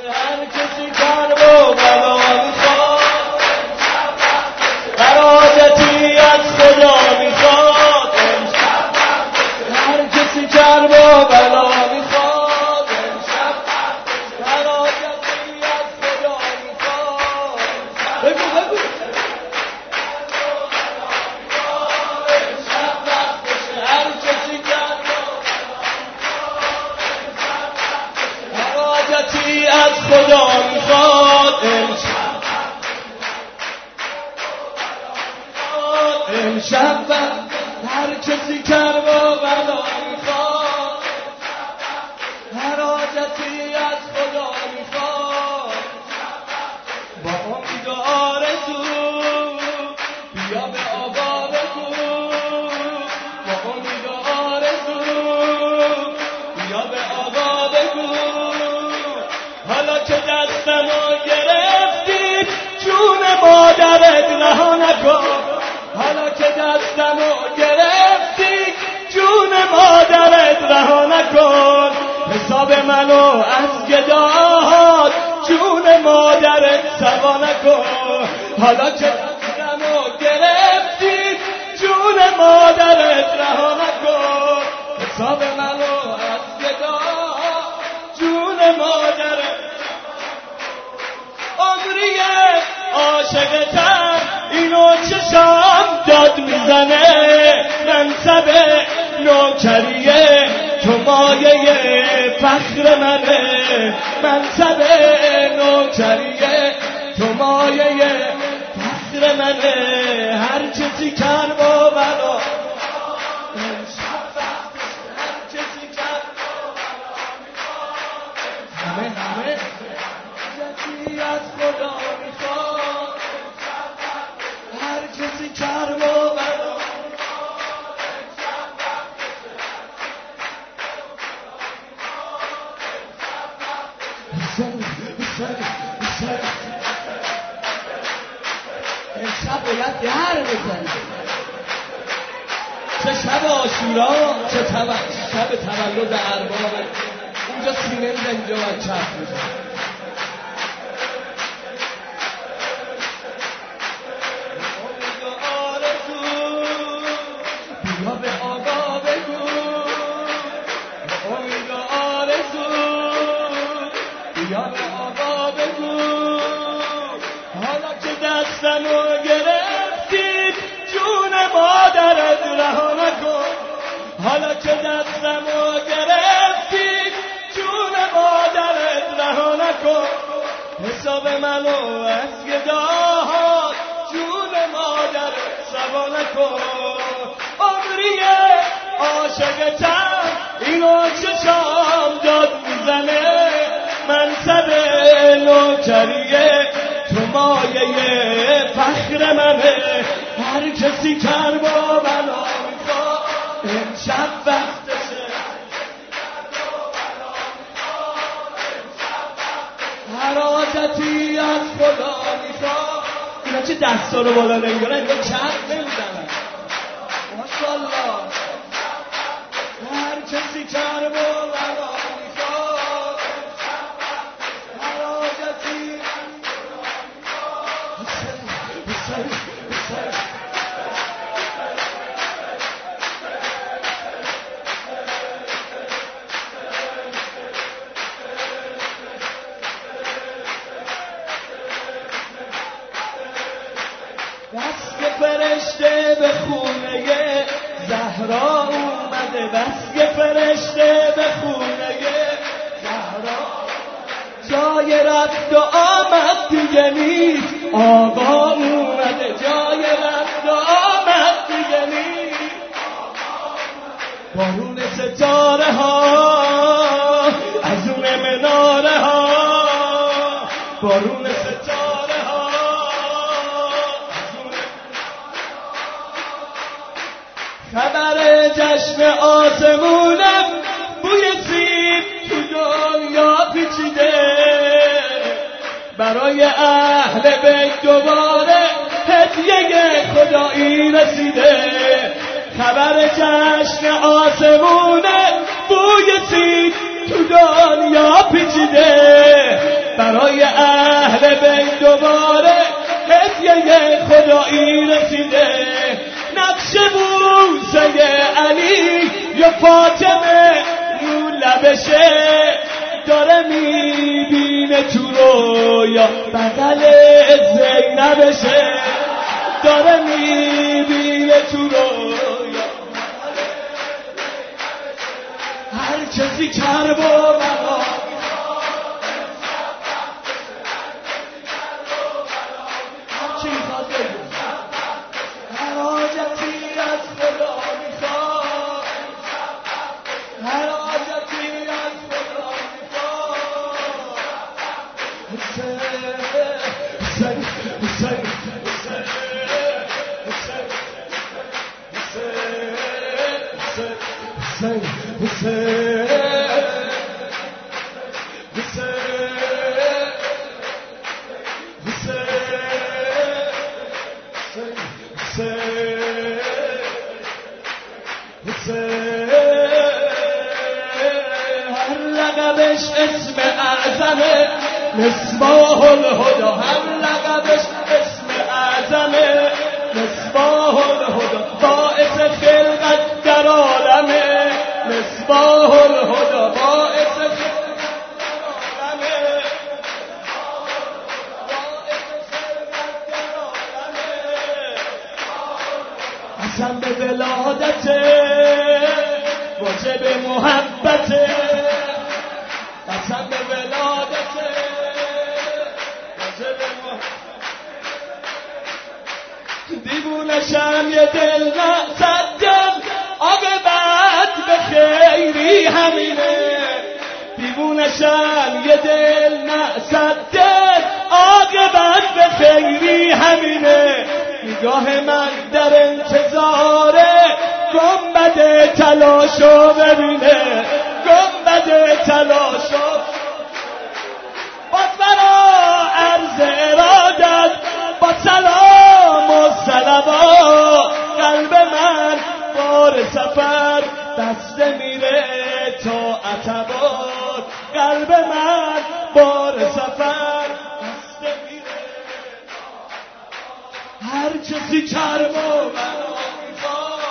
هر کسی کرب و بلا میخواد، هر حاجتی از خدا میخواد، هر کسی کرب و بلا میخواد، هر حاجتی از خدا میخواد. بگو هر کسی کرب هر حاجتی از خدا میخواد، امشب هر کسی کرب و بلا میخواد، هر حاجتی از خدا میخواد، با امید و آرزو بیا به آقا بگو، با امید و آرزو بیا به آقا بگو. حالا که دستمو گرفتی جون مادرت رها نکن، حالا که دستمو گرفتی جون مادرت رها نکن، حساب منو از گداهات جون مادرت سوا نکن. حالا که دستمو گرفتی جون مادرت رها نکن، حساب منو از گداهات جون مادرت. عمریه عاشقتم اینو چشم داد میزنه، منصب نوکریه تو مایه فخر منه، منصب نوکریه تو مایه فخر منه. هر کسی کرب و بلا هر کسی کرب همه کسی از خدا میخواد، هر کسی کرب و بلا امشب باید در بزنی. چه شب عاشورا، چه شب تولد ارباب. اونجا سینه اینجا باید چرخ بزن. بیا به آقا بگو، امید و آرزو بیا به آقا بگو. حالا که دستمو گرفتی جون مادرت رها نکن، حالا که دستمو گرفتی جون مادرت رها نکن، حساب منو از گداهات جون مادرت سوا نکن. عمریه عاشقتم اینو چشم داد میزنه، منصب نوکریه تو مایه فخر منه. هر کسی کرب و بلا میخواد امشب وقتشه، هر حاجتی از خدا میخواد. اینا چه دستا رو بالا نمیگرن، اینا چرخ نمیزنن. ماشاءالله هر کسی کرب و بلا میخواد، هر حاجتی دست فرشته به خونه زهرا اومده، دست فرشته به خونه زهرا. جای رفت و آمد دیگه نیست، آقا اومده. جای رفت و آمد دیگه نیست. بارون ستاره ها از اون مناره ها، بارون ستاره ها از اون. خبر جشن آسمونم بوی سیب تو دنیا پیچیده، برای اهل بیت دوباره هدیه خدایی رسیده. خبر جشن آسمونه بوی سیب تو دنیا پیچیده، برای اهل بیت دوباره هدیه خدایی رسیده. نقش بوسه علی یا فاطمه رو لبشه، داره میبینه تو رویا بغل زینبشه، داره میبینه تو رویا هر کسی کرب و بلا. هر چی میخواد بگو، هر حاجتی از خدا میخواد، هر حاجتی از خدا میخواد. حسین حسین حسین حسین حسین حسین هر لقبش اسم اعظمه مصباح الهدى، هر لقبش اسم اعظمه مصباح الهدى، باعث خلقت در عالمه مصباح الهدى، باعث خلقت در عالمه، باعث خلقت در عالمه. قسم به ولادته واجب محبته، قسم به ولادته واجب محبته. دیوونشم یه دل نصدم عاقبت به خیری همینه، دیوونشم یه دل نصدم عاقبت به خیری همینه. نگاه من در انتظاره گنبد تلاشو ببینه، گنبد تلاشو باز برا عرض ارادت با سلام و صلوات. قلب من بار سفر بسته میره تا عتبات، قلب من بار سفر بسته میره هر کسی کرم و بلا میخواد.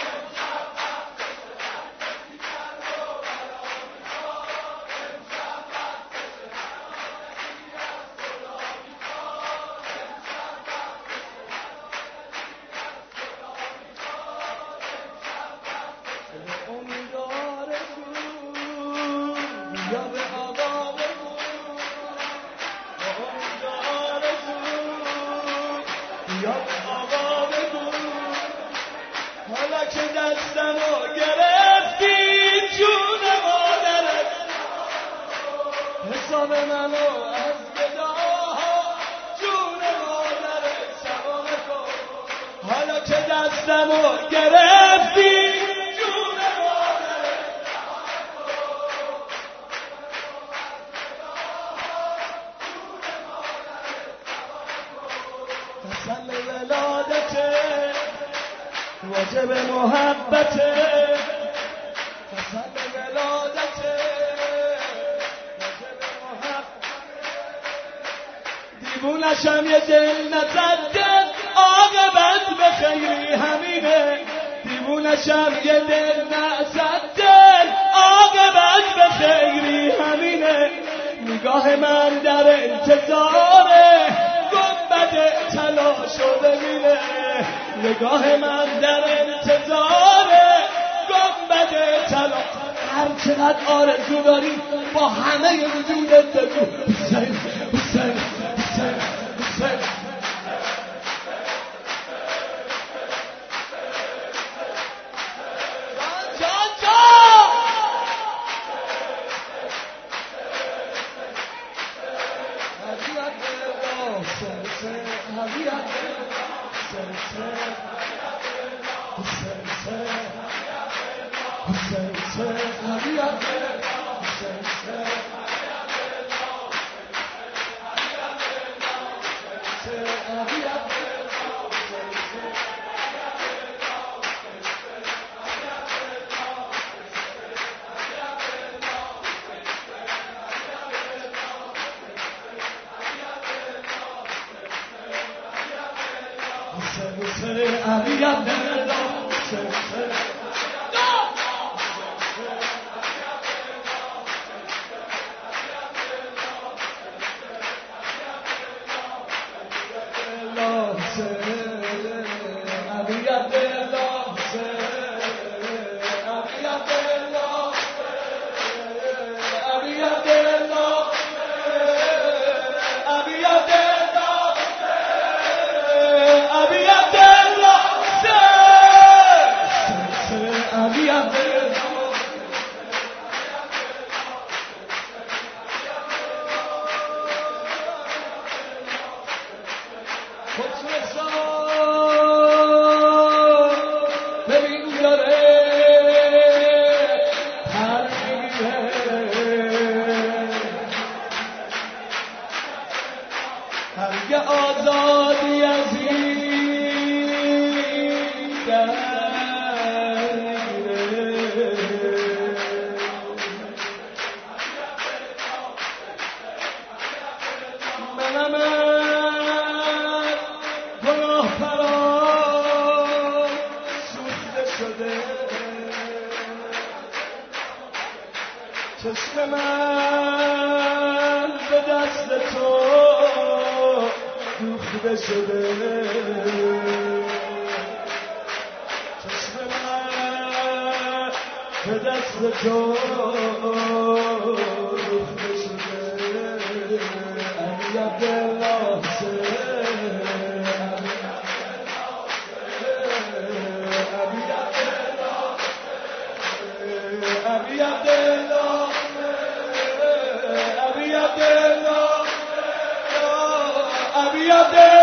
حالا که دستمو گرفتی جون مادرت، حساب منو از گداها جون مادرت سوار کن. حالا که دستمو گرفتی جون مادرت قسم ولادته واجب محبته، قسم ولادته واجب محبته. دیوونشم یه دل نزده عاقبت به خیری همینه، دیوونشم یه دل نزده عاقبت به خیری همینه. نگاه من در انتظاره گنبد تلاشو ببینه، نگاه من در انتظاره گنبد طلا. هر چقدر آرزو داری با همه وجودت بگو حسین حسین حسین حسین. جان جان آزادی از چشم من به دست تو دوخته شده چشم من به دست تو دوخته شده علی عبدالله علی عبدالله Abiyade